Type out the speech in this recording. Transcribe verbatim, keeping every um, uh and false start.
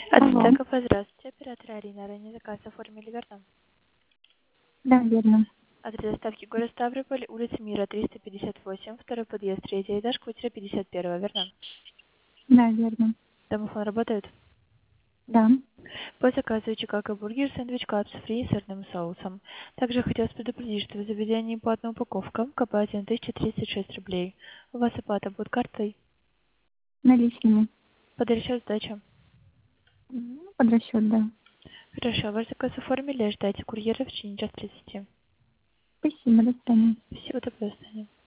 От Алло. Стеков, здравствуйте. Оператор Арина. Ранее заказ оформили, верно? Да, верно. Адрес доставки город Ставрополь, улица Мира, триста пятьдесят восемь, второй подъезд, третий этаж, квартира пятьдесят один, верно? Да, верно. Домофон работает? Да. По заказу Чикаго бургер, сэндвич капс фри с сырным соусом. Также хотелось предупредить, что в заведении платная упаковка, КП один тысяча тридцать шесть рублей. У вас оплата будет картой? Наличными. Под расчет сдача. Ну, под расчет, да. Хорошо, ваш заказ оформили, ждайте курьера в течение час тридцати. Спасибо, до свидания. Всего доброго, до свидания.